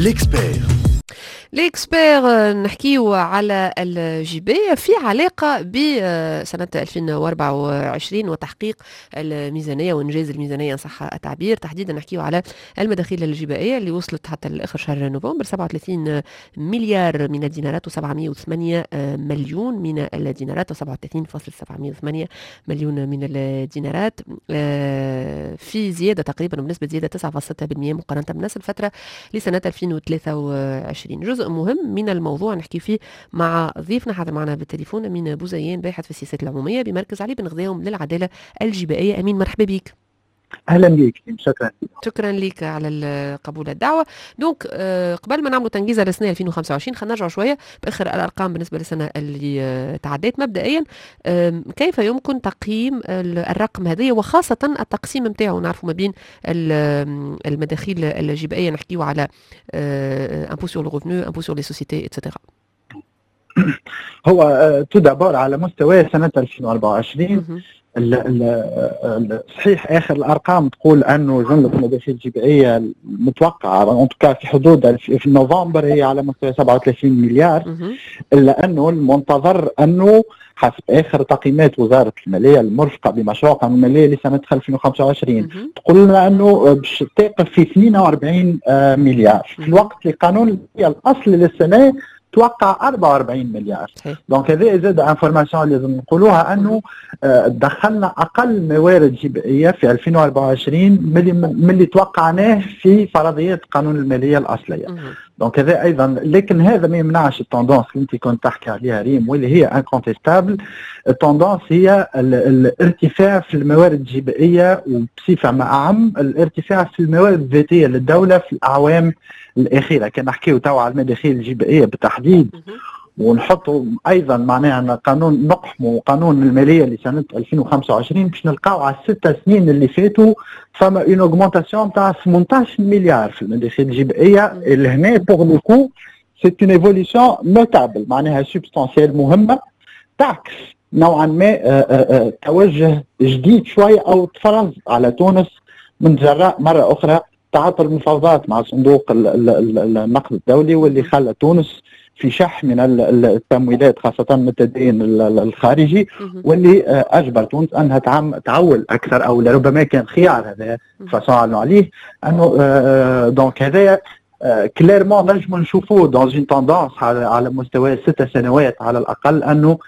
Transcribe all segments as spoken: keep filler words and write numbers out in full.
ليكسبير. ليكسبير نحكيو على الجباية في علاقة بسنة ألفين وأربعة وعشرين وتحقيق الميزانية وإنجاز الميزانية إن صح التعبير. تحديدا نحكيو على المداخيل الجبائية اللي وصلت حتى لآخر شهر نوفمبر سبعة وثلاثين مليار من الدينارات وسبعمائة وثمانية مليون من الدينارات وسبعة وثلاثين فاصلة سبعمائة وثمانية مليون من الدينارات، في زيادة تقريبا بنسبة زيادة تسعة فاصلة ستة بالمئة مقارنة بنفس الفترة لسنة ألفين وثلاثة وعشرين. جزء مهم من الموضوع نحكي فيه مع ضيفنا، حاضر معنا بالتليفون أمين بوزيان باحث في السياسات العمومية بمركز علي بن غذاهم للعدالة الجبائية. أمين مرحبا بك. اهلا بك. شكرا شكرا لك على قبول الدعوه. دونك قبل ما نعملوا تنجيزها لسنه ألفين وخمسة وعشرين خلينا نرجعوا شويه باخر الارقام بالنسبه للسنه اللي تعديت. مبدئيا كيف يمكن تقييم الرقم هذه وخاصه التقسيم نتاعو؟ نعرفوا ما بين المداخيل الجبائيه نحكيو على امبو سور لو ريفونو، امبو سور لي سوسيتي اتسيتيرا. هو تو دابور على مستوى سنه ألفين وأربعة وعشرين صحيح اخر الارقام تقول انه جمله المداخيل الجبائيه المتوقعه ان في حدود في نوفمبر هي على مستوى سبعة وثلاثين مليار، الا انه المنتظر انه حسب اخر تقييمات وزاره الماليه المرفقه بمشروع قانون الماليه لسنه ألفين وخمسة وعشرين تقول لنا انه باش تقف في اثنين وأربعين مليار، في الوقت اللي قانون الماليه الاصلي للسنه توقع أربعة وأربعين مليار. دونك هذه زاد انفورماسيون لازم نقولوها انه دخلنا اقل موارد جبائيه في ألفين وأربعة وعشرين من اللي توقعناه في فرضيات قانون الماليه الاصليه. دونك هذا ايضا، لكن هذا ما يمنعش التوندونس اللي انت كنت تحكي عليها ريم واللي هي انكونتيستابل. التوندونس هي الارتفاع في الموارد الجبائيه وبصفه اعم الارتفاع في الموارد الذاتيه للدوله في الاعوام الاخيره. كان نحكيو تو على المداخيل الجبائيه بالتحديد ونحطوا ايضا معناها قانون نقحموا قانون الماليه لسنه ألفين وخمسة وعشرين باش نلقاو على الست سنين اللي فاتوا فما اون اوغمونتاسيون تاع ثمانية عشر مليار في المداخيل الجبائيه. لهنا بوغ لو كو سي اون ايفوليسيون نوتابل معناها سبستانسيال مهمه تعكس نوعا ما توجه جديد شويه او تفرض على تونس من جراء مره اخرى تعاطي المفاوضات مع صندوق النقد الدولي واللي خلى تونس في شح من التمويلات خاصة من التدين الخارجي واللي أجبر تونس أنها تعول أكثر أو لربما كان خيار هذا فصار عليه أنه دونك هذا كليرمون نجم نشوفوه دون اون توندونس على مستوى ست سنوات على الأقل أنه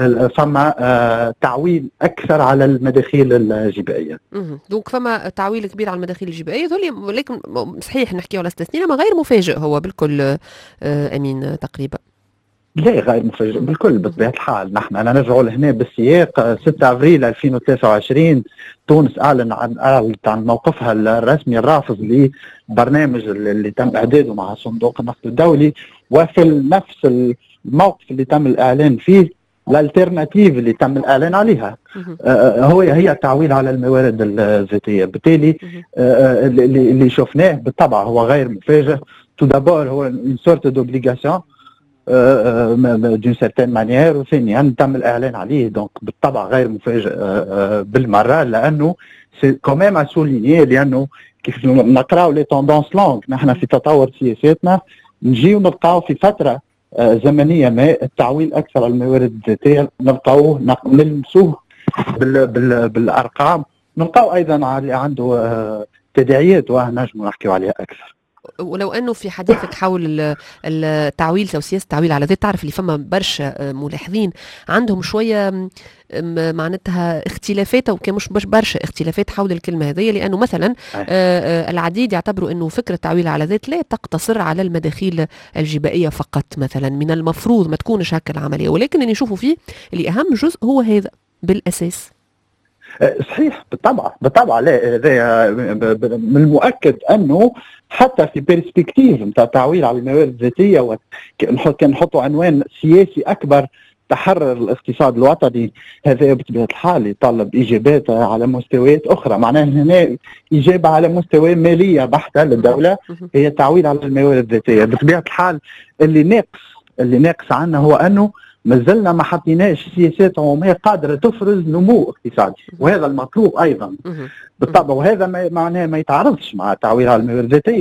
فما تعويل اكثر على المداخيل الجبائيه. دونك فما تعويل كبير على المداخيل الجبائيه ذولي، لكن صحيح نحكيو على ست سنين اما غير مفاجئ هو بالكل امين تقريبا. لا غير مفاجئ بالكل بطبيعه الحال. نحن انا نرجعوا لهنا بالسياق. ستة أبريل ألفين وثلاثة وعشرين تونس اعلن عن اعلنت عن موقفها الرسمي الرافض لبرنامج اللي تم اعداده مع صندوق النقد الدولي، وفي نفس الموقف اللي تم الاعلان فيه الالترناتيف اللي تم الاعلان عليها آه هو هي تعويل على الموارد الذاتيه. بالتالي آه اللي, اللي شفناه بالطبع هو غير مفاجئ. تو دابور هو اون سورت دوبليغاسيون دون سيرتين مانيير، وثانيا تم الاعلان عليه دونك بالطبع غير مفاجئ آه بالمره، لانه سي كوميم اسوليني لانه كيف نقراو لي توندونس لونغ نحن في تطور سياساتنا نجيو نلقاو في فتره زمنيه ما التعويل اكثر على الموارد الذاتيه نلقاوه نلمسوه بال بال بالارقام، نلقاو ايضا عنده تداعيات ونجم نحكيو عليها اكثر. ولو انه في حديثك حول التعويل او سياسه التعويل على ذات، تعرف اللي فما برشا ملاحظين عندهم شويه معناتها اختلافات او مش مش برشا اختلافات حول الكلمه هذه، لانه مثلا العديد يعتبروا انه فكره التعويل على ذات لا تقتصر على المداخيل الجبائيه فقط، مثلا من المفروض ما تكونش هكا العمليه، ولكن اللي نشوفوا فيه اللي اهم جزء هو هذا بالاساس. صحيح بالطبع بالطبع. لا من المؤكد انه حتى في بيرسبكتيف نتاع تعويل على الموارد الذاتيه كان نحطوا عنوان سياسي اكبر تحرر الاقتصاد الوطني، هذا بطبيعه الحال يطلب اجابات على مستويات اخرى. معناه هنا اجابه على مستوى ماليه بحته للدوله هي التعويل على الموارد الذاتيه. بطبيعه الحال اللي ناقص اللي ناقص عنا هو انه مازلنا ما حطيناش سياسات عموميه قادره تفرز نمو اقتصادي، وهذا المطلوب ايضا بالطبع، وهذا ما معناه ما يتعارضش مع تعويل على الموارد الذاتيه.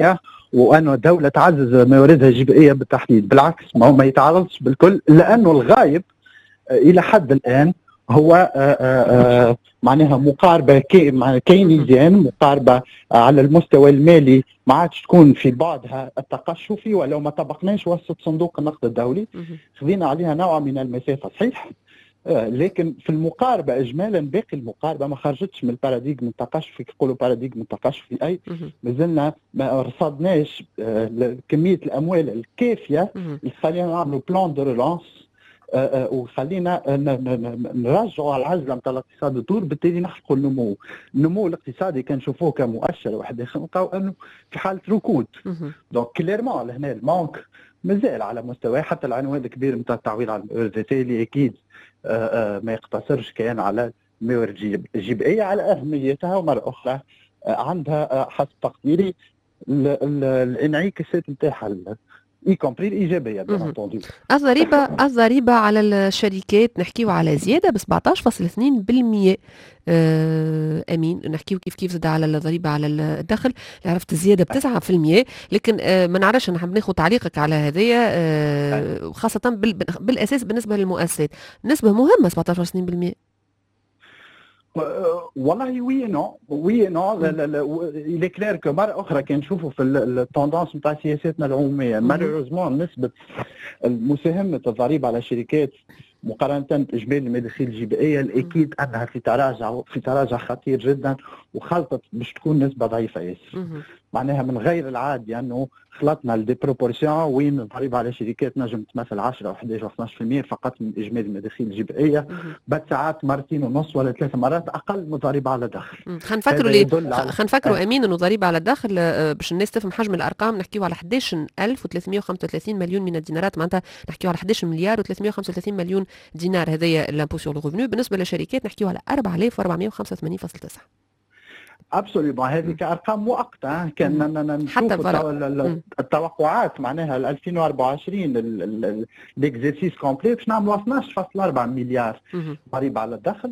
وانه الدوله تعزز مواردها الجبائيه بالتحديد. بالعكس، ما هو ما يتعرضش بالكل، لانه الغايب الى حد الان هو آآ آآ معناها مقاربه كينيزيان، مقاربه على المستوى المالي ما عادش تكون في بعضها التقشفي، ولو ما طبقناش وسط صندوق النقد الدولي خذينا عليها نوع من المسافه صحيح، لكن في المقاربه اجمالا باقي المقاربه ما خرجتش من الباراديغم التقشفي. يقولوا باراديغم التقشفي اي مازلنا ما رصدناش كميه الاموال الكافيه اللي خلينا نعملوا بلان دو ريلانس وخلينا نرجعوا على العجله نتاع الاقتصاد الدور، بالتالي نحققوا النمو. النمو الاقتصادي كنشوفوه كمؤشر واحد اخر نلقاو انه في حاله ركود. دونك كليرمون لهنا المونك مازال على مستوى، حتى العنوان الكبير نتاع التعويض على الموارد الذاتيه اكيد آآ آآ ما يقتصرش كان على الموارد الجبائيه، على اهميتها ومره اخرى عندها حسب تقديري الانعكاسات نتاعها اي كومبري الايجابيه بيان انتوندو. الضريبه الضريبه على الشركات نحكيو على زياده ب سبعطاش فاصلة اثنين بالمئة. آه امين، نحكيو كيف كيف زاد على الضريبه على الدخل اللي عرفت زياده ب تسعة بالمئة، لكن آه ما نعرفش، نحب ناخذ تعليقك على هذايا آه خاصه بالاساس بالنسبه للمؤسسات. نسبه مهمه سبعطاش فاصلة اثنين بالمئة. والله وي نو وي نو الي كلير كو مره اخرى كنشوفوا في التوندونس نتاع سياساتنا العموميه مالوريزمون نسبه مساهمه الضريبه على الشركات مقارنه باجمالي المداخيل الجبائيه الاكيد انها في تراجع في تراجع خطير جدا، وخلطت باش تكون نسبه ضعيفه ياسر. معناها من غير العادي انه خلطنا لدي بروبورسيون وين الضريبه على الشركات نجم تمثل عشرة او احد عشر او اثناش بالمئة فقط من اجمالي المداخيل الجبائيه، بعد ساعات مرتين ونص ولا ثلاث مرات اقل من الضريبه على الدخل. خلينا نفكروا لي خلينا نفكروا امين انه ضريبه على الدخل باش الناس تفهم حجم الارقام، نحكيو على احد عشر ألف وثلاثمئة وخمسة وثلاثين مليون من الدينارات، معناتها نحكيو على احد عشر مليار وثلاثمئة وخمسة وثلاثين مليون دينار. هذايا لامبو سور لو ريفونو. بالنسبه للشركات نحكيو على أربعة آلاف وأربعمئة وخمسة وثمانين فاصلة تسعة. ابسوليومون هذه كارقام مؤقته. كان نشوفوا التوقعات معناها ألفين وأربعة وعشرين الاكزرسيس كومبلي باش نعملوا اثناش فاصلة أربعة مليار ضريبه على الدخل،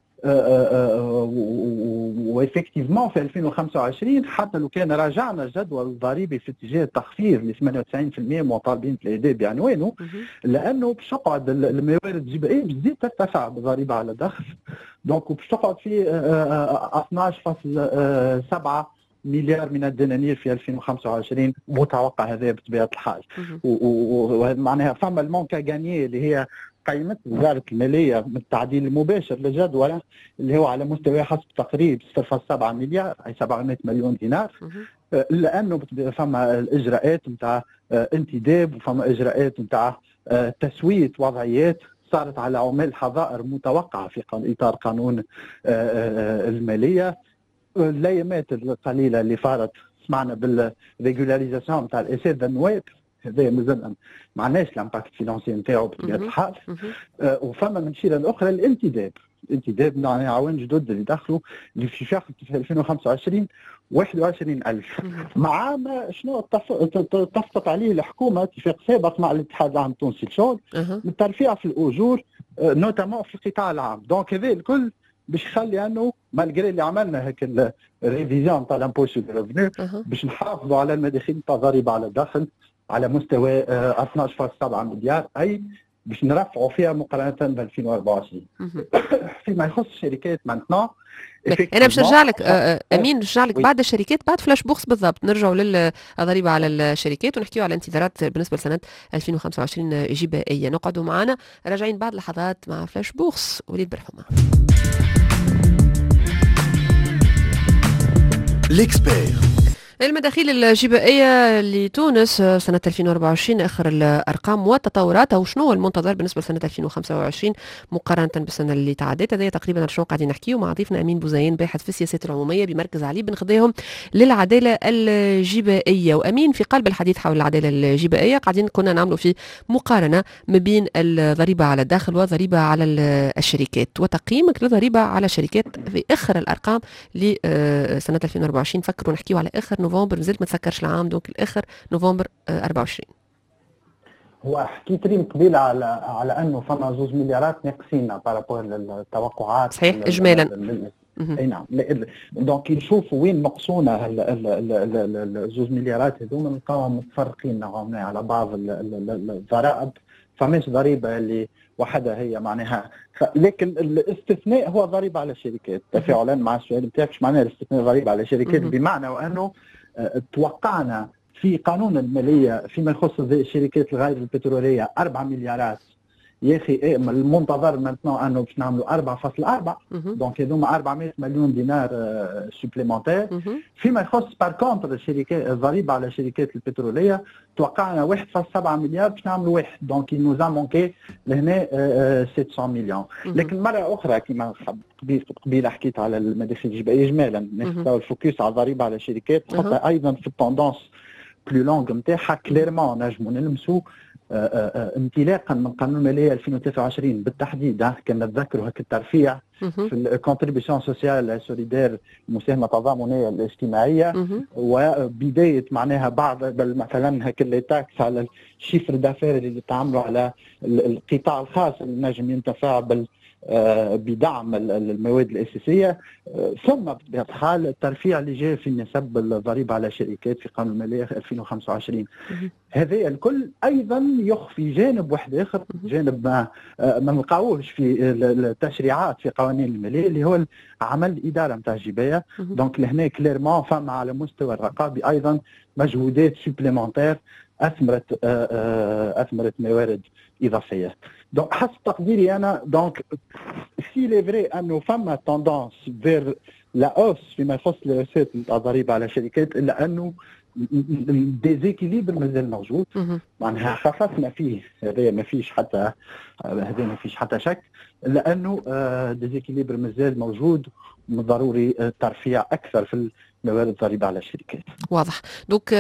وافكتيفمون في ألفين وخمسة وعشرين حتى لو كان راجعنا الجدول الضريبي في اتجاه التخفيض ل ثمانية وتسعين بالمئة مطالبين في الاداء بعنوانه، لانه باش تقعد الموارد الجبائيه بتزيد ترتفع بالضريبه على الدخل، دونك باش تقعد في اثناش فاصلة سبعة مليار من الدنانير في ألفين وخمسة وعشرين متوقع هذا بطبيعه الحال. ومعناها فما المونكا غانيي اللي هي قيمت وزارة المالية من التعديل المباشر للجدول اللي هو على مستوى حسب تقريب صفر فاصلة سبعة مليار أي سبعمئة مليون دينار، لأنه فما الإجراءات نتاع انتداب وفما إجراءات نتاع تسوية وضعيات صارت على عمال الحظائر متوقعة في إطار قانون المالية. الأيامات القليلة اللي فارت سمعنا بالريجولاريزاسيون نتاع الأساتذة النواب، هذا مازال ما عندناش الامباكت فينانسي نتاعو بطبيعه الحال. آه وفما من الشيره الاخرى الانتداب، الانتداب يعني عوان جدد اللي دخلوا اللي في شهر في ألفين وخمسة وعشرين واحد وعشرين ألف، مع ما شنو اتفقت عليه الحكومه اتفاق سابق مع الاتحاد العام التونسي للشغل من ترفيع في الاجور آه نوتامون في القطاع العام. دونك هذا الكل باش يخلي انه مالغري اللي عملنا هيك الريفيزيون تاع لامبو سور ريفونو باش نحافظوا على المداخيل تاع الضريبه على الدخل على مستوى اثناش فاصلة سبعة مليار، اي باش نرفعوا فيها مقارنه ب ألفين وأربعة وعشرين. فيما يخص الشركات مانتنا انا باش نرجع لك امين، نرجع لك بعد الشركات بعد فلاش بوكس بالضبط، نرجعوا للضريبه على الشركات ونحكيوا على الانتظارات بالنسبه لسنه ألفين وخمسة وعشرين جبائيه. نقعدوا معنا راجعين بعد لحظات مع فلاش بوكس. وليد برحومه ليكسبير. المداخيل الجبائية لتونس سنة ألفين وأربعة وعشرين آخر الأرقام والتطورات، أو شنو المنتظر بالنسبة لسنة ألفين وخمسة وعشرين مقارنة بالسنة اللي تعدت. هذا تقريبا شنو قاعدين نحكيو مع ضيفنا أمين بوزاين باحث في السياسات العمومية بمركز علي بن خديهم للعدالة الجبائية. وأمين في قلب الحديث حول العدالة الجبائية قاعدين كنا نعملوا في مقارنة ما بين الضريبة على الداخل والضريبة على الشركات، وتقييمك للضريبة على الشركات في آخر الأرقام لسنة ألفين وأربعة وعشرين. فكروا نحكيو على آخر نوفمبر، نزلت ما تسكرش العام دوك الاخر نوفمبر أربعة وعشرين. هو حكيت ريم قبيله على على انه فما زوج مليارات ناقصين بارابور للتوقعات صحيح اجمالا اي نعم. دونك يشوفوا وين نقصونا الزوز مليارات هذوما نلقاوهم متفرقين نوعا ما على بعض الضرائب. فماش ضريبه اللي وحدها هي معناها، لكن الاستثناء هو ضريبه على الشركات. تفاعلا مع السؤال بتاعك ايش معناه الاستثناء ضريبه على الشركات؟ بمعنى وانه توقعنا في قانون الماليه فيما يخص الشركات الغير البتروليه أربعة مليارات. يا اخي إيه المنتظر مانتنو انه باش نعملوا أربعة فاصلة أربعة، دونك هذوما أربعمائة مليون دينار سوبليمونتير. فيما يخص بار كونتر الشركات الضريبه على الشركات البتروليه توقعنا واحد فاصلة سبعة مليار باش نعملوا واحد، دونك نوزا مونكي لهنا سبعمائة مليون. لكن مره اخرى كما قبيله حكيت على المداخيل الجبائيه اجمالا ناخذ الفوكس على الضريبه على الشركات، حتى ايضا في التوندونس بلو لونغ نتاعها كليرمون نجموا نلمسوا انطلاقا من قانون الماليه ألفين وثلاثة وعشرين بالتحديد. كنا نتذكروا هيك الترفيع في الكونتريبيسيون سوسيال سوليدير، المساهمه التضامنيه الاجتماعيه، وبدايه معناها بعض مثلا هيك اللي تاكس على الشيفر دافير اللي تعملوا على القطاع الخاص اللي نجم ينتفع بال بدعم المواد الاساسيه. ثم بطبيعه الحال الترفيع اللي جاء في نسب الضريبه على الشركات في قانون الماليه ألفين وخمسة وعشرين. هذا الكل ايضا يخفي جانب واحد اخر، جانب ما ما نلقاوهش في التشريعات في قوانين الماليه، اللي هو عمل الاداره نتاع الجبايه. دونك لهنا كليرمون فما على مستوى الرقابي ايضا مجهودات سوبليمونتير اثمرت اثمرت موارد اضافيه. دونك حسب تقديري انا، دونك سي لي فري انه فما توندونس فير لا اوس فيما يخص الريسيت نتاع الضريبه على الشركات، الا انه الديزيكيليبر مازال موجود. معناها خاصتنا فيه هذا ما فيش حتى هذا ما فيش حتى شك، الا انه الديزيكيليبر مازال موجود، من الضروري ترفيع اكثر في موارد الضريبه على الشركات. واضح. دوك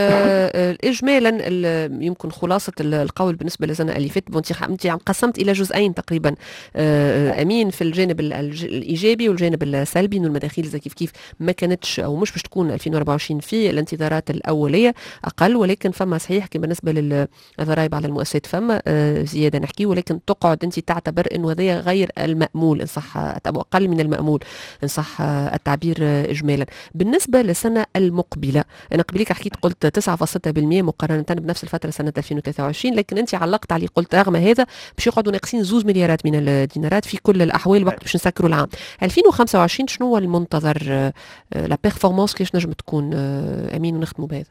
اجمالا يمكن خلاصه القول بالنسبه للسنه اللي فاتت، انت عم قسمت الى جزئين تقريبا امين، في الجانب الايجابي والجانب السلبي، انه المداخيل زي كيف كيف ما كانتش او مش باش تكون ألفين وأربعة وعشرين في الانتظارات الاوليه اقل، ولكن فما صحيح كما بالنسبه للضرائب على المؤسسات فما زياده نحكي، ولكن تقعد انت تعتبر انه هذا غير المامول ان صح، او اقل من المامول ان صح التعبير اجمالا. بالنسبه للسنه المقبله، انا قبليك حكيت قلت تسعة فاصلة ستة بالمئة مقارنه بنفس الفتره سنه ألفين وثلاثة وعشرين، لكن انت علقت علي قلت رغم هذا باش يقعدوا ناقصين زوز مليارات من الدينارات في كل الاحوال وقت باش نسكروا العام ألفين وخمسة وعشرين. شنو هو المنتظر لا بيرفورمانس كيفاش نجم تكون امين ونختموا بهذا؟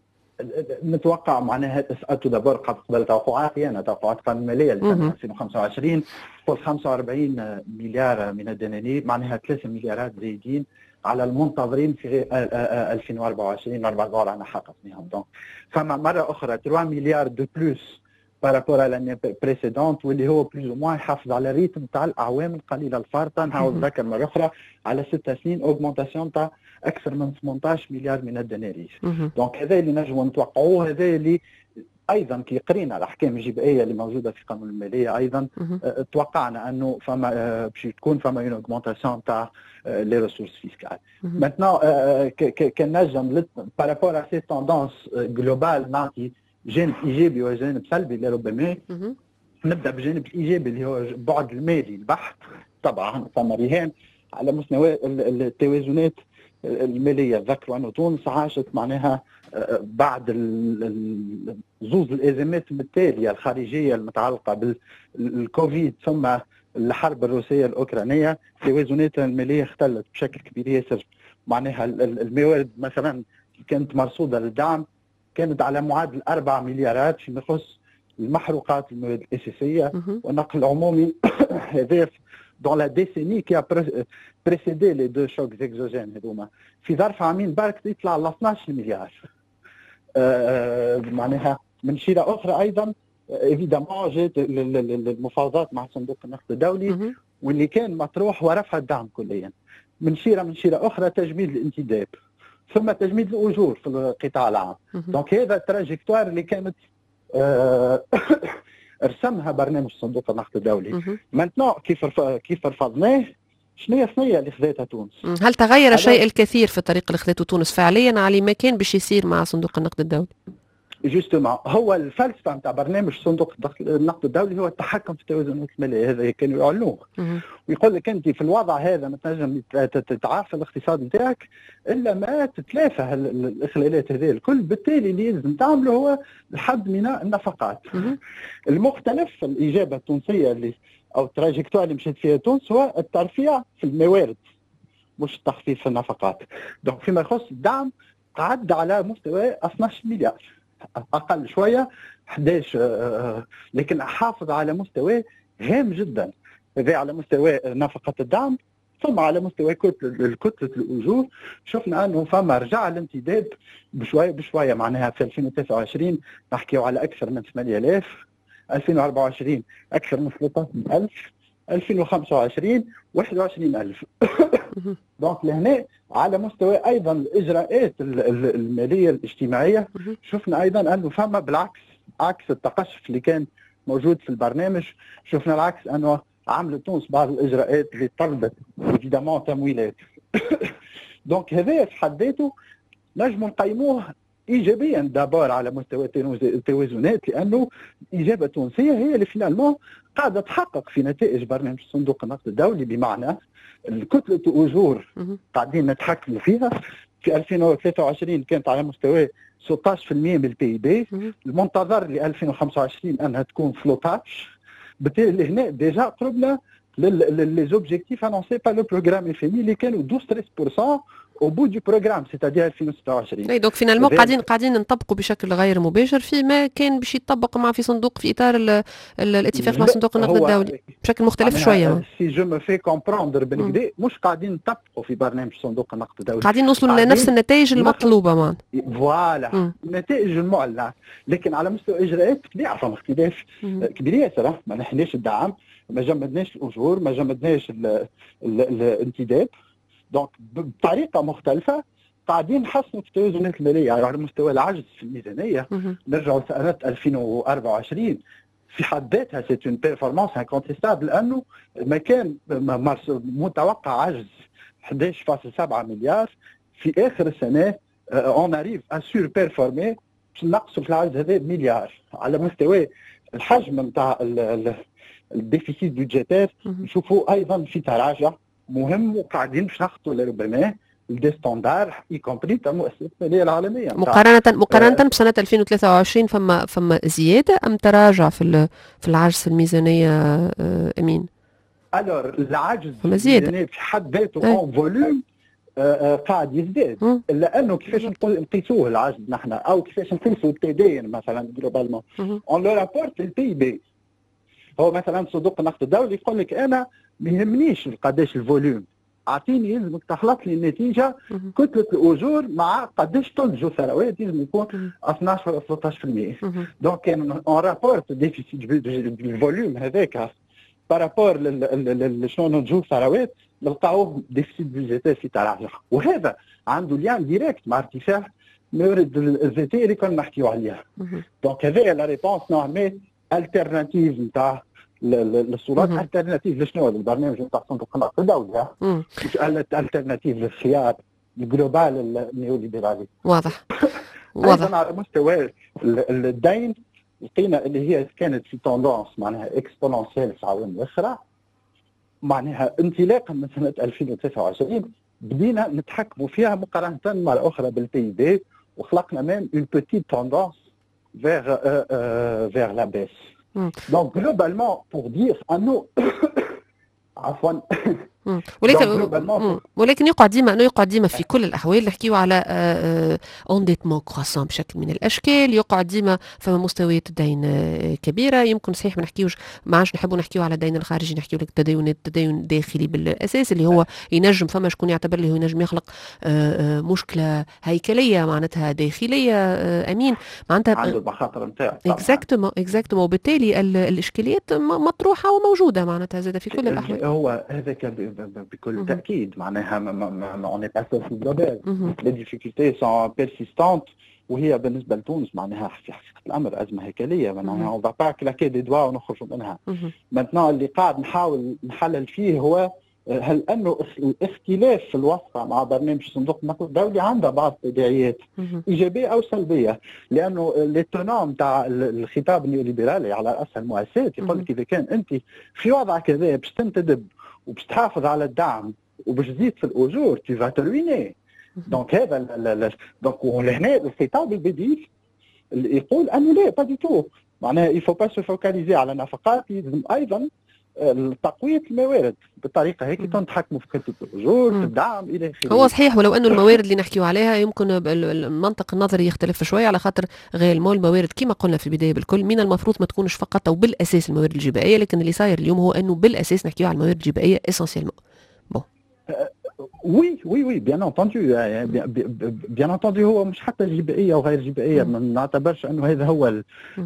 نتوقع معناها سالته دابور قبل توقعاتي انا توقعات قانون الماليه لسنه ألفين وخمسة وعشرين قلت خمسة وأربعين مليار من الدنانير، معناها ثلاثة مليارات زايدين على المنتظرين في ألفين وأربعة وعشرين أربعة انا حققناهم. دونك فما مره اخرى ثلاثة مليار دو بلوس بارابور على لاني بريسيدونت، واللي هو بلوز او موان يحافظ على الريتم تاع الاعوام القليله الفارطه. نعاود نذكر مره اخرى على ست سنين اوغمونتاسيون تاع اكثر من ثمانية عشر مليار من الدنانير. دونك هذا اللي نجموا نتوقعوه، هذا اللي ايضا كي قرينا الاحكام الجبائيه اللي موجوده في قانون الماليه ايضا توقعنا انه فما باش تكون فما اون اوغمونتاسيون تاع لي ريسورس فيسكال. ماتنون كان نجم بارابور ا سي توندونس جلوبال نعطي جانب ايجابي وجانب سلبي لربما. نبدا بالجانب الايجابي اللي هو البعد المالي البحت. طبعا فما رهان على مستوى التوازنات الماليه. ذكروا انه تونس عاشت معناها بعد زوز الازمات التاليه الخارجيه المتعلقه بالكوفيد ثم الحرب الروسيه الاوكرانيه، التوازنات الماليه اختلت بشكل كبير ياسر. معناها الموارد مثلا كانت مرصوده للدعم كانت على معادل أربعة مليارات فيما يخص المحروقات المواد الاساسيه والنقل العمومي. هذا dans la décennie qui a précédé les deux chocs exogènes هذوما في ظرف عامين برك يطلع ل اثناش مليار. آه معناها من شيره اخرى ايضا ايفيدامون جات المفاوضات مع صندوق النقد الدولي واللي كان مطروح ورفع الدعم كليا. من شيره من شيره اخرى تجميد الانتداب ثم تجميد الاجور في القطاع العام. دونك هذا التراجكتوار اللي كانت آه رسمها برنامج صندوق النقد الدولي. مانتنو كيف كيف رفضناه شنو هي الصنيه اللي خذتها تونس؟ هل تغير شيء الكثير في الطريق اللي خذته تونس فعليا على ما كان باش يصير مع صندوق النقد الدولي؟ جوستومون هو الفلسفه نتاع برنامج صندوق النقد الدولي هو التحكم في التوازنات الماليه، هذا كانوا يعلنوه. ويقول لك انت في الوضع هذا ما تنجم تتعافى الاقتصاد نتاعك الا ما تتلافى الاخلالات هذه الكل، بالتالي اللي لازم تعمله هو الحد من النفقات. المختلف في الاجابه التونسيه اللي او التراجكتوار اللي مشيت فيها تونس هو الترفيع في الموارد مش التخفيض في النفقات. دونك فيما يخص الدعم قعد على مستوى اثناش مليار، اقل شويه احد عشر، آه لكن حافظ على مستوى هام جدا، هذا على مستوى نفقه الدعم. ثم على مستوى كتله كتله الاجور شفنا انه فما رجع الامتداد بشويه بشويه، معناها في ألفين وثلاثة وعشرين نحكيو على اكثر من ثمانية آلاف، ألفين وأربعة وعشرين اكثر من ثلاثة عشر ألف، ألفين وخمسة وعشرين واحد وعشرين ألف. دونك لهنا على مستوى ايضا الاجراءات الماليه الاجتماعيه شفنا ايضا انه فما بالعكس عكس التقشف اللي كان موجود في البرنامج، شفنا العكس انه عملت تونس بعض الاجراءات اللي طلبت ايفيدامون تمويلات. دونك هذا في حد ذاته نجم نقيموه ايجابيا دابور على مستوى التوازنات، لانه الاجابه التونسيه هي اللي فينالمون قاعده تحقق في نتائج برنامج صندوق النقد الدولي، بمعنى الكتله الاجور قاعدين نتحكموا فيها. في ألفين وثلاثة وعشرين كانت على مستوى ستة عشر بالمئة من البي بي، المنتظر ل ألفين وخمسة وعشرين انها تكون ثلاثة عشر. بالتالي هنا ديجا قربنا لي زوبجيكتيف انونسي با لو بروغرام اف ام اللي كانوا اثناش ثلاثة بالمئة او بو دو بروغرام سيتادير ألفين وستة وعشرين. اي دونك فينالمون قاعدين قاعدين نطبقوا بشكل غير مباشر فيما كان باش يطبق مع في صندوق في اطار ال ال الاتفاق مع صندوق النقد الدولي بشكل مختلف شويه. سي جو مو في كومبروندر بالكدا مش قاعدين نطبقوا في برنامج صندوق النقد الدولي، قاعدين نوصلوا لنفس النتائج المطلوبه مان. فوالا النتائج المعلنه، لكن على مستوى اجراءات كبيره فما اختلاف كبير ياسر. ما نحناش الدعم، ما جمدناش الاجور، ما جمدناش الانتداب، دونك بطريقه مختلفه قاعدين نحسنوا في التوازنات الماليه. يعني على مستوى العجز في الميزانيه نرجعوا لسنه ألفين وأربعة وعشرين في حد ذاتها سي اون بيرفورمانس انكونتيستابل، لانه ما كان متوقع عجز أحد عشر فاصلة سبعة مليار، في اخر السنه اون اريف ا سور بيرفورمي باش نقصوا في العجز هذا مليار. على مستوى الحجم نتاع الديفيسيت بودجيتير نشوفوا ايضا في تراجع مهم، وقاعدين باش نخطوا لربما دي ستاندار اي كومبري تاع المؤسسات الماليه العالميه. مقارنه مقارنه آه بسنه ألفين وثلاثة وعشرين فما فما زياده ام تراجع في في العجز في الميزانيه آه امين؟ الور العجز فما زياده في حد ذاته اون فوليوم آه قاعد يزداد، الا انه كيفاش نقيسوه العجز نحن او كيفاش نقيسوا التدين مثلا جلوبالمون اون لو رابورت البي بي. هو مثلا صندوق النقد الدولي يقول لك انا ما يهمنيش قداش الفوليوم، اعطيني يلزمك تخلط لي النتيجه كتله الاجور مع قداش تنتجوا ثروات يلزم يكون اثناش ولا ثلاثة عشر بالمئة. دونك كان اون رابورت ديفيسيت الفوليوم هذاك بارابور شنو ننتجوا ثروات نلقاوه ديفيسيت بيجيتير في تراجع، وهذا عنده ليان ديريكت مع ارتفاع الموارد الذاتيه اللي كنا نحكيو عليها. دونك هذه لا ريبونس نورمال الترناتيف نتاع الصورات الترناتيف لشنو البرنامج نتاع صندوق النقد الدولي، مش الترناتيف للخيار الجلوبال النيوليبرالي. واضح واضح. ايضا على مستوى الدين القيمه اللي هي كانت في توندونس معناها اكسبونونسيال في عوامل اخرى، معناها انطلاقا من سنه ألفين وثلاثة وعشرين بدينا نتحكموا فيها مقارنه مره اخرى بالبي بي، وخلقنا ميم اون بوتيت توندونس vers euh, euh, vers la baisse. Mm. Donc globalement pour dire انه عفوا ولكن ولكن يقع ديما انه يقع ديما في كل الاحوال نحكيو على انديتمون كروسون بشكل من الاشكال، يقع ديما فما مستويات الدين كبيره. يمكن صحيح ما نحكيوش ما عادش نحبوا نحكيو على الدين الخارجي، نحكيو لك التدين التدين الداخلي بالاساس اللي هو ينجم فما شكون يعتبر له ينجم يخلق مشكله هيكليه معناتها داخليه امين معناتها عنده المخاطر نتاعو. اكزاكتومون اكزاكتومون وبالتالي الاشكاليات مطروحه وموجوده معناتها زاد في كل الاحوال. هو هذا بكل تأكيد معناها ما اون با سور في جلوبال لي ديفيكولتي سون بيرسيستانت، وهي بالنسبه لتونس معناها في حقيقه الامر ازمه هيكليه معناها اون با با كلاكي دي دوا ونخرجوا منها. مانتنا اللي قاعد نحاول نحلل فيه هو هل انه الاختلاف في الوصفه مع برنامج صندوق النقد الدولي عنده بعض التداعيات ايجابيه او سلبيه، لانه التونام نتاع الخطاب النيوليبرالي على راس المؤسسات يقول لك اذا كان انت في وضع كذا باش تنتدب وباش تحافظ على الدعم وباش تزيد في الاجور تي فا ترويني. دونك هذا دونك هنا الخطاب البديل اللي يقول انه لا با دي تو، معناها يفو با سو فوكاليزي على نفقات، يلزم ايضا تقوية الموارد بالطريقة هيك تنتحكموا في خطة الأجور في الدعم إلى آخره. هو صحيح، ولو أنه الموارد اللي نحكيو عليها يمكن المنطق النظري يختلف شوية، على خاطر غالمو الموارد كما قلنا في البداية بالكل من المفروض ما تكونش فقط أو بالأساس الموارد الجبائية، لكن اللي صاير اليوم هو أنه بالأساس نحكيو على الموارد الجبائية essentiellement. bon. وي وي وي بيان انتندو، بيان انتندو هو مش حتى جبائيه وغير جبائيه، ما نعتبرش انه هذا هو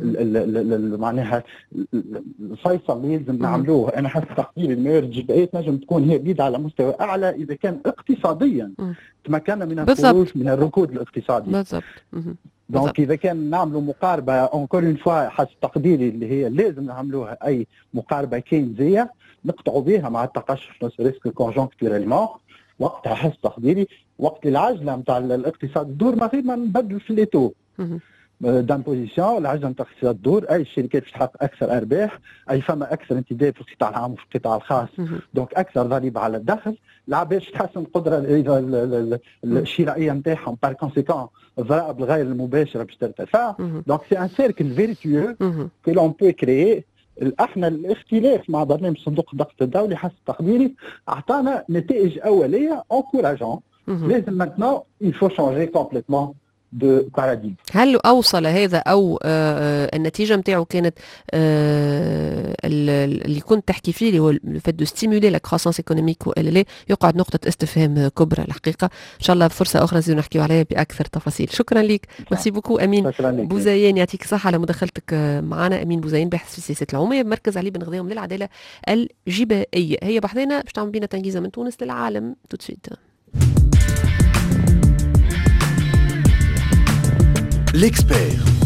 معناها الفيصل اللي لازم نعملوه. انا حسب تقديري الموارد الجبائيه تنجم تكون هي بيد على مستوى اعلى اذا كان اقتصاديا تمكنا من الخروج من الركود الاقتصادي. بالضبط. دونك اذا كان نعملوا مقاربه اونكور اون فوا حسب تقديري اللي هي لازم نعملوها اي مقاربه كينزيه نقطعوا بها مع التقشف نفس ريسك كونجونكتوريلمون، وقتها حسب تقديري وقت العجله نتاع الاقتصاد الدور ما غير ما نبدل في ليتو دامبوزيسيون، العجله نتاع الاقتصاد الدور اي الشركات باش تحقق اكثر ارباح، اي فما اكثر انتداب في القطاع العام وفي القطاع الخاص، دونك اكثر ضريبه على الدخل، العباد باش تحسن القدره الشرائيه نتاعهم، بار كونسيكون الضرائب الغير المباشره باش ترتفع. دونك سي ان سيركل فيرتيو كو لون بو كريي. احنا الاختلاف مع برنامج صندوق النقد الدولي حسب تقديري اعطانا نتائج اوليه انكوراجون. لازم ماتنون il faut changer complètement de paradigme. هل اوصل هذا او آه النتيجه نتاعو كانت آه اللي كنت تحكي فيه اللي هو الفات دو ستيمولي لا كروسانس ايكونوميك والا لا، يقعد نقطه استفهام كبرى الحقيقه. ان شاء الله فرصه اخرى نزيدو نحكيو عليها باكثر تفاصيل. شكرا لك، ميرسي بوكو امين بوزيان، يعطيك الصحه على مداخلتك معنا. امين بوزيان باحث في السياسات العموميه بمركز علي بن غذاهم للعداله الجبائيه. هي بحثنا باش تعمل بينا تنجيزه من تونس للعالم. توتسويت l'expert.